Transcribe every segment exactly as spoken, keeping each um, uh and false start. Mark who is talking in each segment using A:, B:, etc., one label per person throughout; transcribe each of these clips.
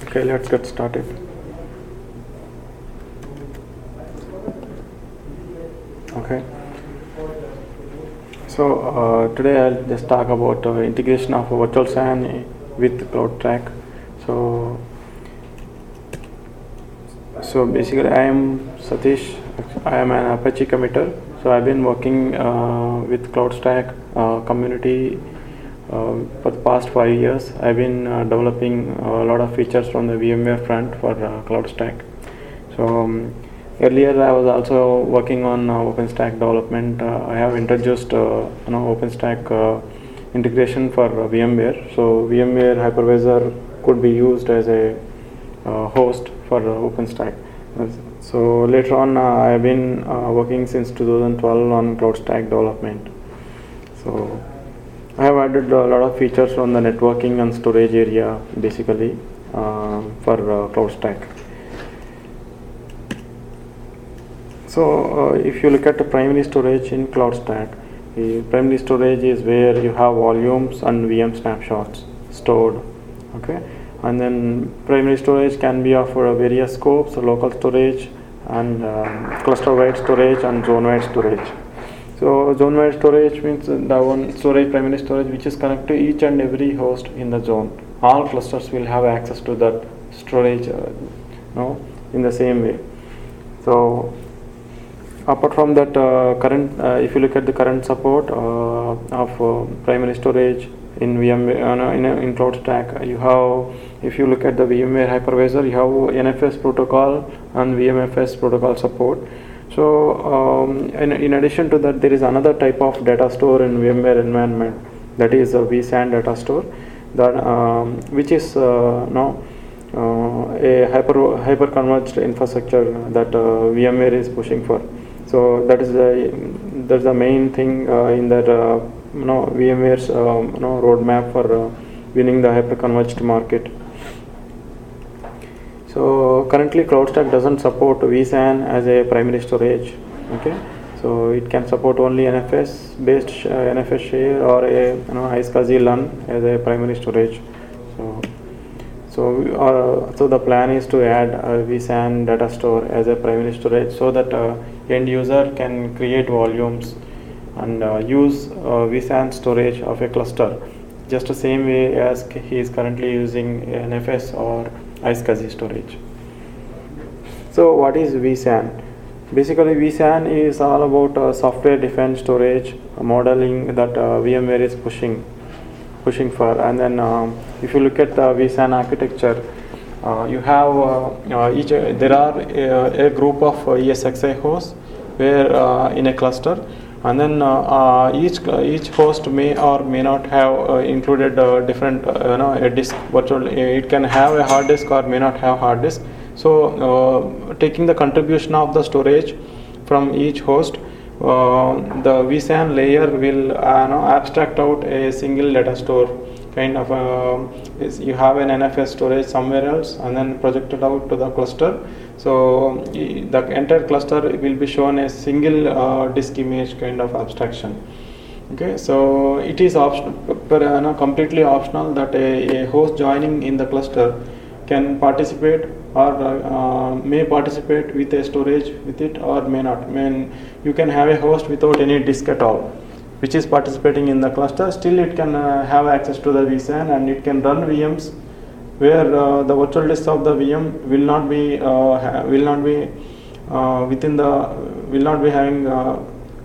A: Okay, let's get started. Okay. So uh, today I'll just talk about uh, integration of virtual S A N with CloudStack. So, so basically I am Satish. I am an Apache committer. So I've been working uh, with CloudStack uh, community uh, for the past five years. I've been uh, developing a lot of features from the VMware front for uh, CloudStack. So um, earlier I was also working on uh, OpenStack development. Uh, I have introduced uh, you know OpenStack uh, integration for uh, VMware. So VMware hypervisor could be used as a uh, host for uh, OpenStack. So later on uh, I have been uh, working since two thousand twelve on CloudStack development. So I have added a lot of features from the networking and storage area basically uh, for uh, CloudStack. So uh, if you look at the primary storage in CloudStack, the primary storage is where you have volumes and V M snapshots stored. Okay, and then primary storage can be of uh, various scopes, local storage and uh, cluster-wide storage and zone-wide storage. So zone-wide storage means the one storage, primary storage, which is connected to each and every host in the zone. All clusters will have access to that storage, uh, no, in the same way. So apart from that, uh, current, uh, if you look at the current support uh, of uh, primary storage in VMware, uh, in, in CloudStack, you have, if you look at the VMware hypervisor, you have N F S protocol and V M F S protocol support. So um, in, in addition to that, there is another type of data store in VMware environment, that is a vSAN data store, that um, which is uh, no, uh, a hyper hyper converged infrastructure that uh, VMware is pushing for. So that is the that's the main thing uh, in that uh, you know VMware's uh, you know roadmap for uh, winning the hyper-converged market. So currently CloudStack doesn't support vSAN as a primary storage. Okay, so it can support only N F S based sh- uh, N F S share or a you know iSCSI L U N as a primary storage. So so uh, so the plan is to add a vSAN data store as a primary storage so that uh, end user can create volumes and uh, use uh, vSAN storage of a cluster just the same way as he is currently using N F S or iSCSI storage. So what is vSAN? Basically vSAN is all about uh, software defined storage uh, modeling that uh, VMware is pushing pushing for. And then um, if you look at the vSAN architecture, uh, you have uh, uh, each uh, there are uh, a group of uh, E S X i hosts where uh, in a cluster, and then uh, uh, each uh, each host may or may not have uh, included uh, different uh, you know a disk virtual. It can have a hard disk or may not have hard disk. So uh, taking the contribution of the storage from each host, uh, the vSAN layer will uh, know, abstract out a single data store kind of uh, is you have an N F S storage somewhere else and then projected out to the cluster. So the entire cluster will be shown a single uh, disk image kind of abstraction. Okay, so it is optional, but, uh, no, completely optional that a, a host joining in the cluster can participate or uh, may participate with a storage with it or may not. I mean, you can have a host without any disk at all, which is participating in the cluster. Still it can uh, have access to the vSAN and it can run V Ms where uh, the virtual disk of the V M will not be uh, ha- will not be uh, within the will not be having uh,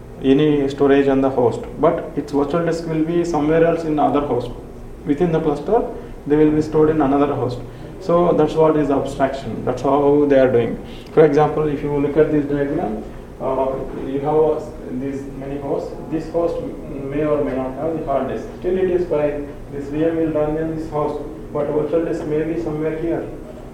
A: any storage on the host, but its virtual disk will be somewhere else in other host. Within the cluster, they will be stored in another host. So that's what is abstraction. That's how they are doing. For example, if you look at this diagram, uh, you have these many hosts. This host may or may not have the hard disk. Still, it is fine. This V M will run in this host, but virtual disk may be somewhere here.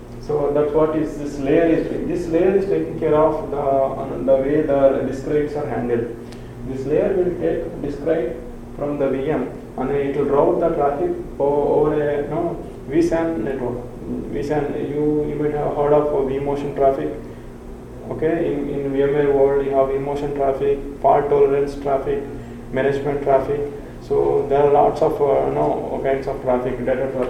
A: So that's what is this layer is doing. This layer is taking care of the uh, the way the disk writes are handled. This layer will take disk write from the V M and it will route the traffic over a you know, vSAN network. vSAN, you, you might have heard of vMotion traffic. Okay, in, in VMware world you have vMotion traffic, fault tolerance traffic, management traffic. So there are lots of uh, you know, kinds of traffic, data traffic.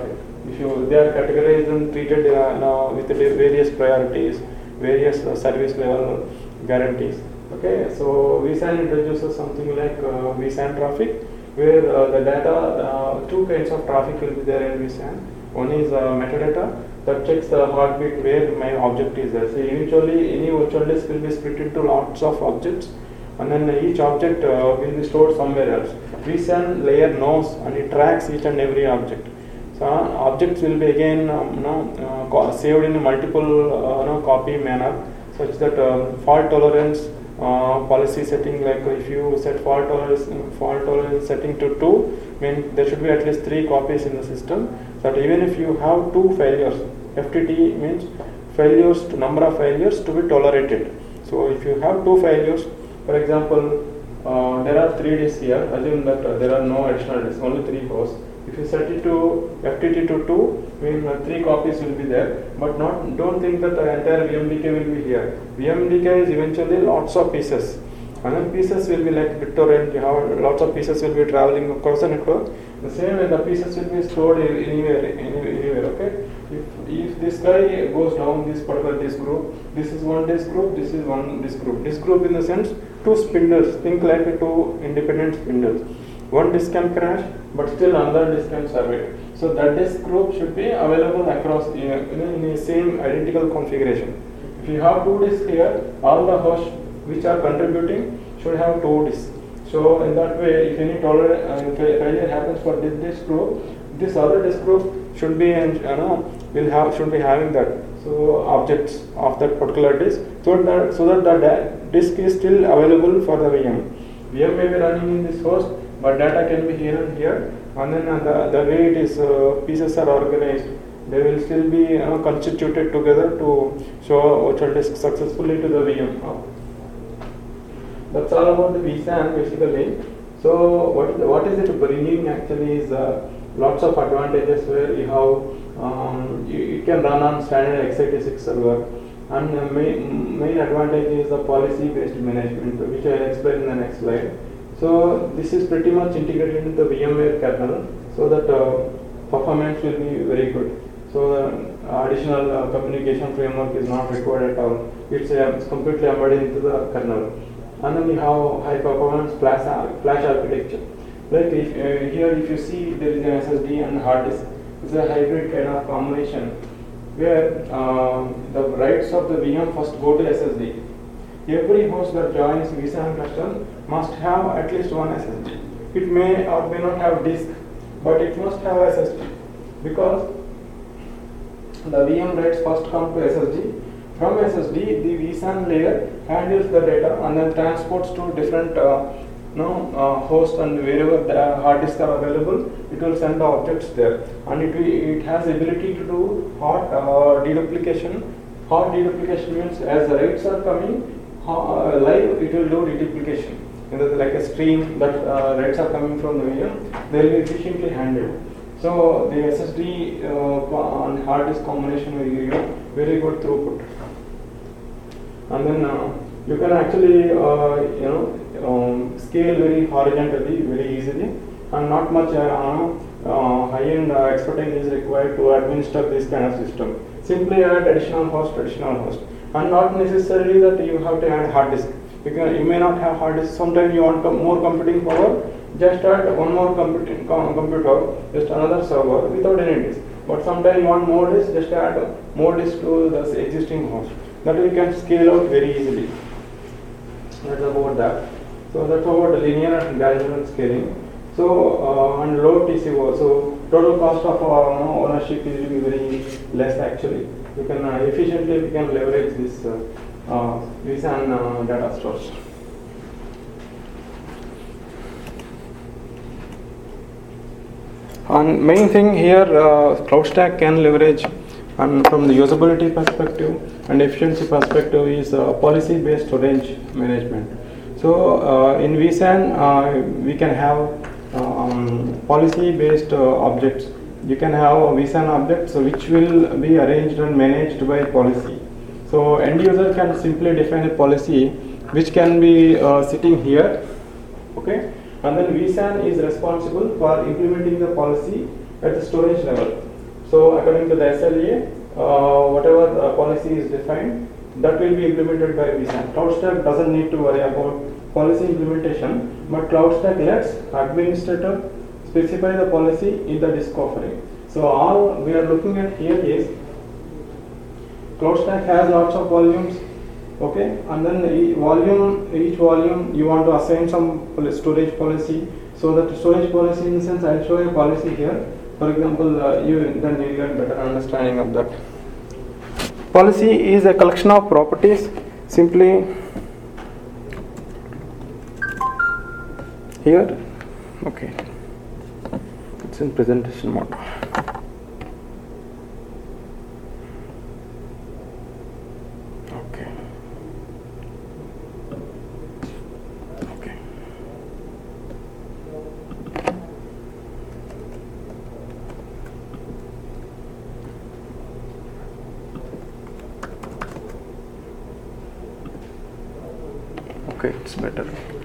A: if you they are categorized and treated uh, now with the various priorities, various uh, service level guarantees. Okay, so vSAN introduces something like uh, vSAN traffic, where uh, the data, uh, two kinds of traffic will be there in vSAN. One is uh, metadata that checks the heartbeat where my object is there. So eventually any virtual disk will be split into lots of objects, and then each object uh, will be stored somewhere else. vSAN layer knows and it tracks each and every object. So uh, objects will be again um, you know, uh, saved in a multiple uh, you know, copy manner, such that uh, fault tolerance uh, policy setting, like if you set fault tolerance, fault tolerance setting to two, mean there should be at least three copies in the system. That even if you have two failures, F T T means failures to number of failures to be tolerated. So if you have two failures, for example, uh, there are three disks here. Assume that uh, there are no additional disks, only three hosts. If you set it to F T T to two, mean uh, three copies will be there. But not don't think that the entire V M D K will be here. V M D K is eventually lots of pieces. And then pieces will be like BitTorrent. You have lots of pieces will be traveling across the network. The same way the pieces will be stored anywhere, anywhere, anywhere. Okay. If if this guy goes down this particular disk group, this is one disk group, this is one disk group. Disk group in the sense two spindles. Think like two independent spindles. One disk can crash, but still another disk can serve it. So that disk group should be available across uh, in a same identical configuration. If you have two disks here, all the hosts which are contributing should have two disks. So in that way, if any toler- uh, failure happens for this disk group, this other disk group should be, you know, will have should be having that. So objects of that particular disk, so that so that the disk is still available for the V M. V M may be running in this host, but data can be here and here, and then uh, the, the way it is uh, pieces are organized, they will still be you know, constituted together to show virtual disk successfully to the V M. Uh, that's all about the vSAN basically. So what is, the, what is it bringing actually is uh, lots of advantages, where you have um, you, you can run on standard x eighty-six server, and the main, main advantage is the policy based management, which I will explain in the next slide. So this is pretty much integrated into the VMware kernel, so that uh, performance will be very good. So the uh, additional uh, communication framework is not required at all. It's, uh, it's completely embedded into the kernel. And then you have high performance flash, flash architecture. Like if, uh, here if you see there is an S S D and hard disk, it's a hybrid kind of combination, where uh, the writes of the V M first go to S S D. Every host that joins vSAN cluster must have at least one S S D. It may or may not have disk, but it must have S S D, because the V M writes first come to S S D. From S S D, the vSAN layer handles the data and then transports to different uh, you know, uh, hosts, and wherever the hard disks are available, it will send the objects there, and it will, it has ability to do hot uh, deduplication. Hot deduplication means as the writes are coming uh, live, it will do deduplication. You know, like a stream that uh, writes are coming from the V M, they will be efficiently handled. So the S S D uh, and hard disk combination will give you very good throughput. And then uh, you can actually uh, you know um, scale very horizontally, very easily, and not much uh, uh, high-end uh, expertise is required to administer this kind of system. Simply add additional host, additional host, and not necessarily that you have to add hard disk. Because you may not have hard disk. Sometimes you want com- more computing power, just add one more computing com- computer, just another server without any disk. But sometimes you want more disk, just add more disk to the existing host. That we can scale out very easily. That's about that. So that's about the linear and gradual scaling. So uh, and low T C O. So total cost of uh, ownership is will be very less actually. You can uh, efficiently we can leverage this uh, uh, vSAN uh, data stores. And main thing here, uh, CloudStack can leverage, and from the usability perspective and efficiency perspective, is uh, policy-based storage management. So uh, in vSAN, uh, we can have um, policy-based uh, objects. You can have vSAN objects which will be arranged and managed by policy. So end user can simply define a policy which can be uh, sitting here, okay? And then vSAN is responsible for implementing the policy at the storage level. So according to the S L A, uh, whatever uh, policy is defined, that will be implemented by vSAN. CloudStack doesn't need to worry about policy implementation, but CloudStack lets administrator specify the policy in the disk offering. So all we are looking at here is CloudStack has lots of volumes, okay, and then each volume, each volume you want to assign some storage policy. So that storage policy, in the sense, I'll show you a policy here. For example, uh, you then you get better understanding of that. Policy is a collection of properties. Simply here, okay, it's in presentation mode. Okay. Okay. Okay, it's better.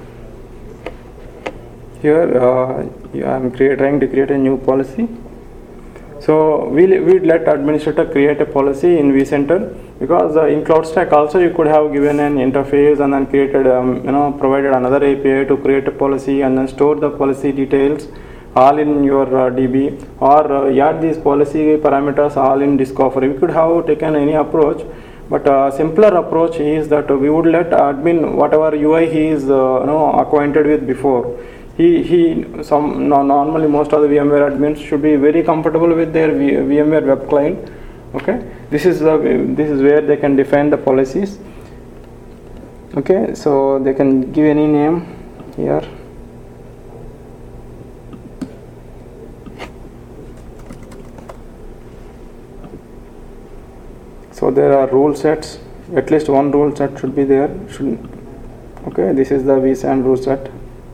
A: Here uh, yeah, I'm create, trying to create a new policy. So we'll, we'd let administrator create a policy in vCenter, because uh, in CloudStack also you could have given an interface and then created, um, you know, provided another A P I to create a policy and then store the policy details all in your uh, D B, or uh, add these policy parameters all in disk offering. We could have taken any approach. But a uh, simpler approach is that we would let admin whatever U I he is uh, you know acquainted with before. He he some no, normally most of the VMware admins should be very comfortable with their v, VMware web client. Okay, this is the this is where they can define the policies. Okay, so they can give any name here. So there are rule sets, at least one rule set should be there. Should, okay, this is the vSAN rule set.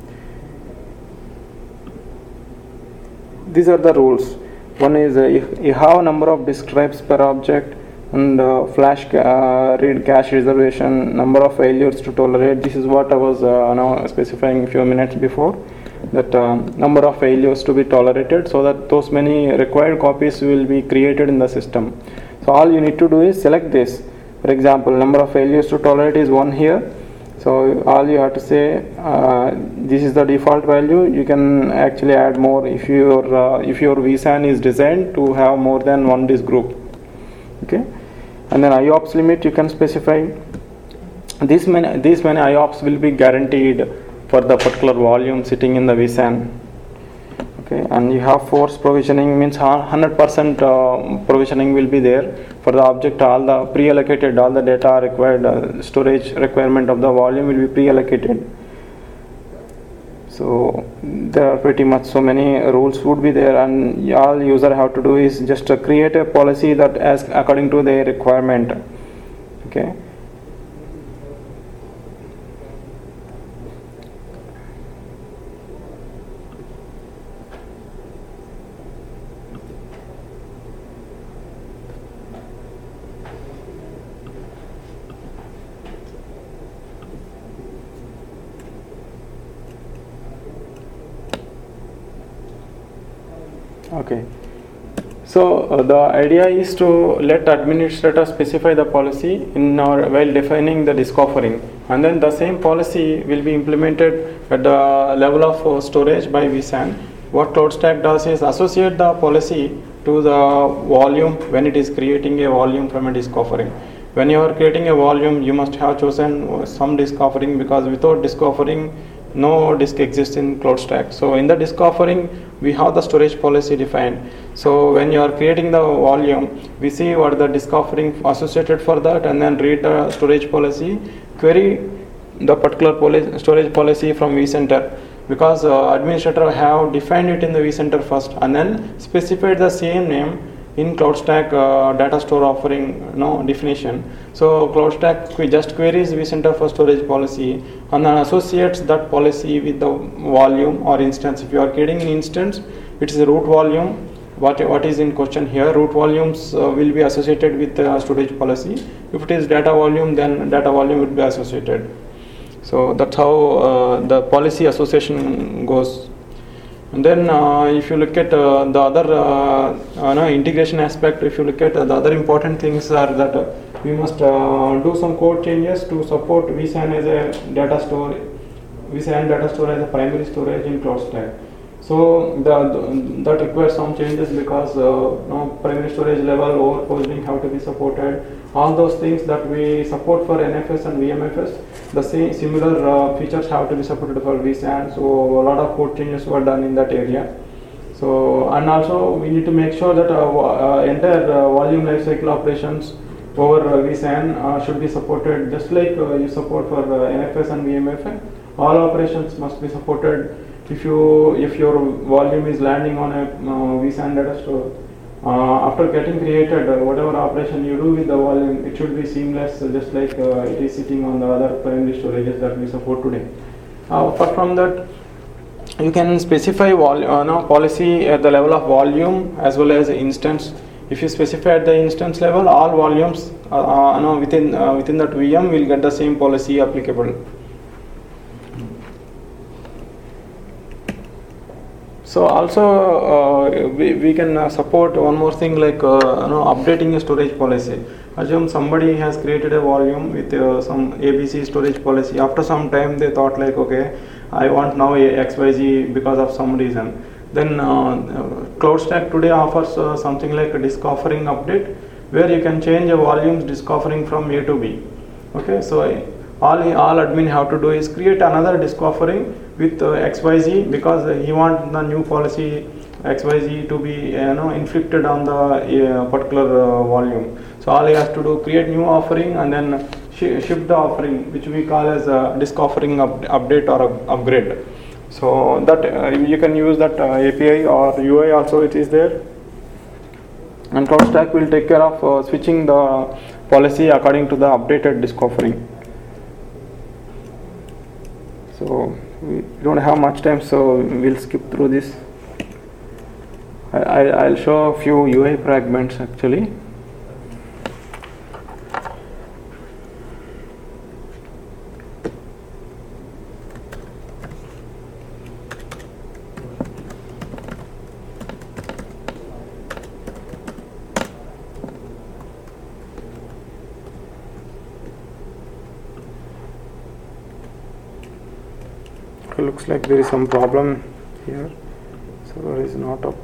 A: These are the rules. One is uh, if you have a number of disk types per object, and uh, flash ca uh, read cache reservation, number of failures to tolerate. This is what I was uh, now specifying a few minutes before. That uh, number of failures to be tolerated, so that those many required copies will be created in the system. So all you need to do is select this. For example, number of failures to tolerate is one here. So all you have to say, uh, this is the default value. You can actually add more if your uh, if your vSAN is designed to have more than one disk group. Okay, and then I O P S limit you can specify. These many these many I O P S will be guaranteed for the particular volume sitting in the vSAN. Okay, and you have force provisioning, means one hundred percent uh, provisioning will be there for the object. All the pre-allocated, all the data required, uh, storage requirement of the volume will be pre-allocated. So there are pretty much so many rules would be there, and all user have to do is just uh, create a policy that as according to their requirement. Okay. Okay, so uh, the idea is to let administrator specify the policy in our while defining the disk offering, and then the same policy will be implemented at the level of uh, storage by vSAN. What CloudStack does is associate the policy to the volume when it is creating a volume from a disk offering. When you are creating a volume, you must have chosen some disk offering, because without disk offering, no disk exists in CloudStack. So in the disk offering, we have the storage policy defined. So when you are creating the volume, we see what the disk offering associated for that, and then read the storage policy, query the particular policy, storage policy from vCenter, because uh, administrator have defined it in the vCenter first, and then specified the same name in CloudStack uh, data store offering no definition. So CloudStack we just queries vCenter for storage policy, and then associates that policy with the volume or instance. If you are creating an instance, it is a root volume. What what is in question here? Root volumes uh, will be associated with the storage policy. If it is data volume, then data volume will be associated. So that's how uh, the policy association goes. And then uh, if you look at uh, the other uh, uh, no, integration aspect, if you look at uh, the other important things are that uh, we must uh, do some code changes to support vSAN as a data store, vSAN data store as a primary storage in CloudStack. So the, the, that requires some changes because uh, you know, primary storage level over provisioning have to be supported. All those things that we support for N F S and V M F S, the same similar uh, features have to be supported for vSAN. So a lot of code changes were done in that area. So and also we need to make sure that uh, uh, entire uh, volume lifecycle operations over uh, vSAN uh, should be supported, just like uh, you support for uh, N F S and V M F S. All operations must be supported. If you if your volume is landing on a uh, vSAN data store, uh, after getting created, uh, whatever operation you do with the volume, it should be seamless, uh, just like uh, it is sitting on the other primary storages that we support today. Uh, apart from that, you can specify vol- uh, no, policy at the level of volume as well as instance. If you specify at the instance level, all volumes uh, uh, no, within uh, within that V M will get the same policy applicable. So also uh, we, we can uh, support one more thing like uh, you know, updating a storage policy. Assume somebody has created a volume with uh, some A B C storage policy. After some time they thought like, okay, I want now a X Y Z because of some reason. Then uh, CloudStack today offers uh, something like a disk offering update, where you can change a volumes disk offering from A to B. Okay, so all all admin have to do is create another disk offering with uh, X Y Z, because uh, he wants the new policy X Y Z to be you know inflicted on the uh, particular uh, volume. So all he has to do, create new offering and then sh- ship the offering, which we call as a disk offering up- update or a upgrade. So that uh, you can use that uh, A P I or U I also, it is there. And CloudStack will take care of uh, switching the policy according to the updated disk offering. So we don't have much time, so we'll skip through this. I, I, I'll show a few U I fragments actually. Looks like there is some problem here. Server is not up.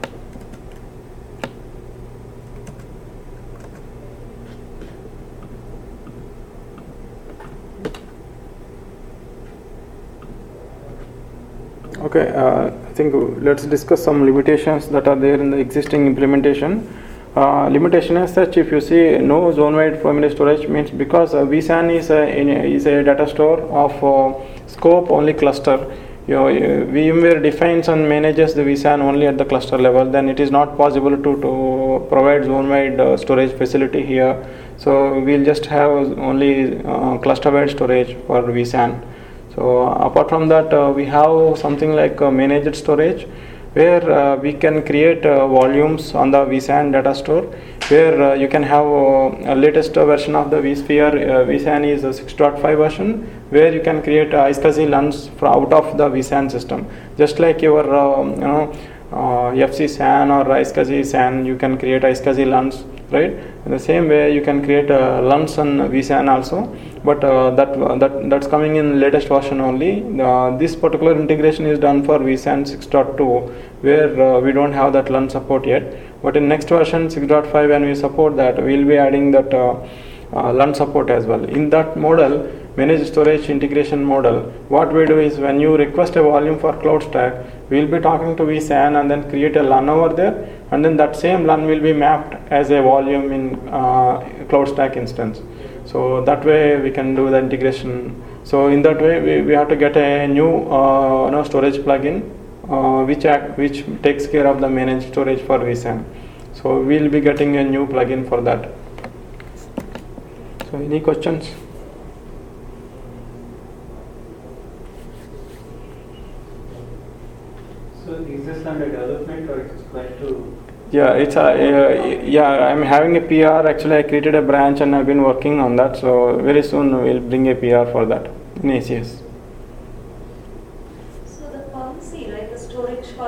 A: Okay, uh, I think let's discuss some limitations that are there in the existing implementation. Uh, limitation as such, if you see no zone-wide primary storage, means because uh, vSAN is a is a data store of uh, scope only cluster. You know, VMware defines and manages the vSAN only at the cluster level. Then it is not possible to to provide zone-wide uh, storage facility here. So we'll just have only uh, cluster-wide storage for vSAN. So apart from that, uh, we have something like uh, managed storage, where uh, we can create uh, volumes on the vSAN data store, where uh, you can have uh, a latest uh, version of the vSphere. Uh, vSAN is a six point five version, where you can create uh, iSCSI LUNs out of the vSAN system, just like your uh, you know uh, F C SAN or iSCSI SAN. You can create iSCSI LUNs, right? In the same way, you can create uh, LUNs on vSAN also. But uh, that uh, that that's coming in latest version only. Uh, this particular integration is done for vSAN six point two, where uh, we don't have that LUN support yet. But in next version six point five, when we support that, we'll be adding that uh, uh, LUN support as well. In that model, managed storage integration model, what we do is when you request a volume for CloudStack, we'll be talking to vSAN and then create a LUN over there, and then that same LUN will be mapped as a volume in uh, CloudStack instance. So that way we can do the integration. So in that way we, we have to get a new uh, you know, storage plugin uh, which act, which takes care of the managed storage for vSAN. So we'll be getting a new plugin for that. So any questions?
B: So is this under development or it's going to?
A: Yeah, it's a, uh, yeah, I'm having a P R. Actually, I created a branch and I've been working on that. So very soon we'll bring a P R for that in A C S.
C: So the policy, like the storage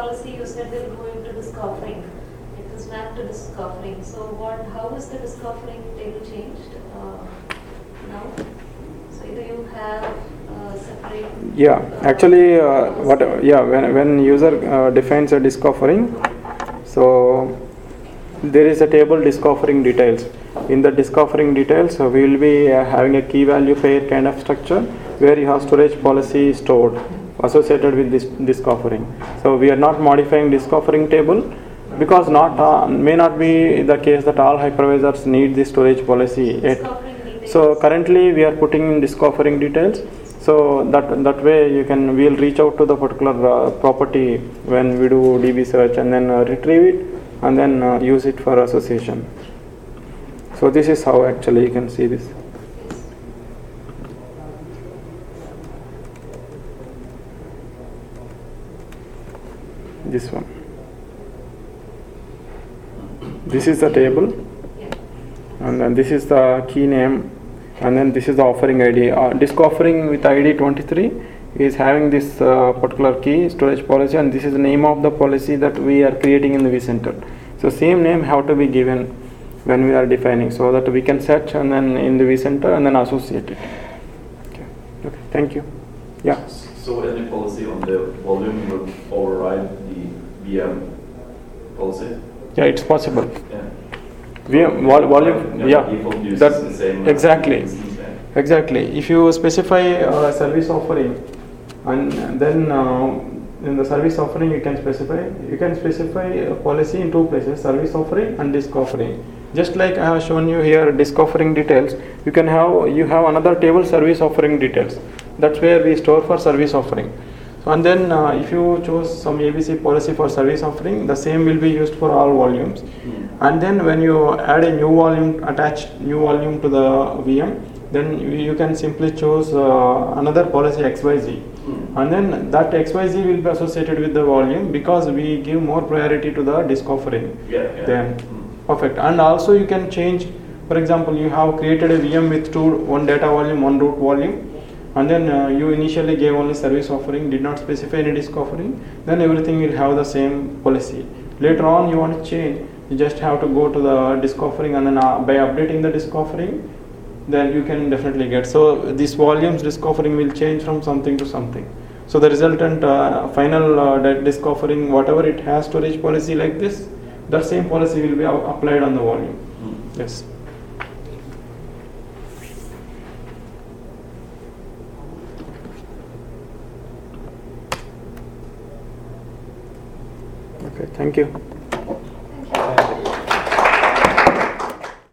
C: is the disk offering table changed uh, now? So either you have uh, separate.
A: Yeah,
C: uh,
A: actually, uh, what? Yeah, when when user uh, defines a disk offering, so there is a table disk offering details. In the disk offering details, uh, we will be uh, having a key value pair kind of structure where you have storage policy stored associated with this disk offering. So we are not modifying disk offering table because not uh, may not be the case that all hypervisors need the storage policy.
C: Disk offering details.
A: So currently we are putting in disk offering details. So that that way you can we'll reach out to the particular uh, property when we do D B search and then uh, retrieve it and then uh, use it for association. So this is how actually you can see this. This one. This is the table, and then this is the key name, and then this is the offering I D. Uh, disk offering with I D twenty-three is having this uh, particular key storage policy, and this is the name of the policy that we are creating in the vCenter. So same name have to be given when we are defining, so that we can search and then in the vCenter and then associate it. Okay. Okay. Thank you. Yeah.
D: So any policy on the volume would override the V M policy?
A: Yeah, it's possible.
D: Yeah.
A: V M vol- volume.
D: Yeah,
A: Yeah.
D: the default uses
A: That
D: the same
A: exactly.
D: instance, yeah.
A: Exactly. If you specify a service offering, and then uh, in the service offering you can specify you can specify a policy in two places: service offering and disk offering. Just like I have shown you here, disk offering details. You can have you have another table, service offering details. That's where we store for service offering. So, and then uh, if you choose some A B C policy for service offering, the same will be used for all volumes.
D: Mm.
A: And then when you add a new volume, attach new volume to the V M, then you, you can simply choose uh, another policy X Y Z.
D: Mm.
A: And then that X Y Z will be associated with the volume because we give more priority to the disk offering.
D: Yeah, yeah.
A: Then
D: Mm.
A: perfect. And also you can change, for example, you have created a V M with two, one data volume, one root volume, and then uh, you initially gave only service offering, did not specify any disk offering, then everything will have the same policy. Later on you want to change, you just have to go to the disk offering, and then uh, by updating the disk offering, then you can definitely get. So these volumes disk offering will change from something to something. So the resultant uh, final uh, disk offering, whatever it has storage policy like this, that same policy will be uh, applied on the volume.
D: Mm.
A: Yes. Okay, thank you.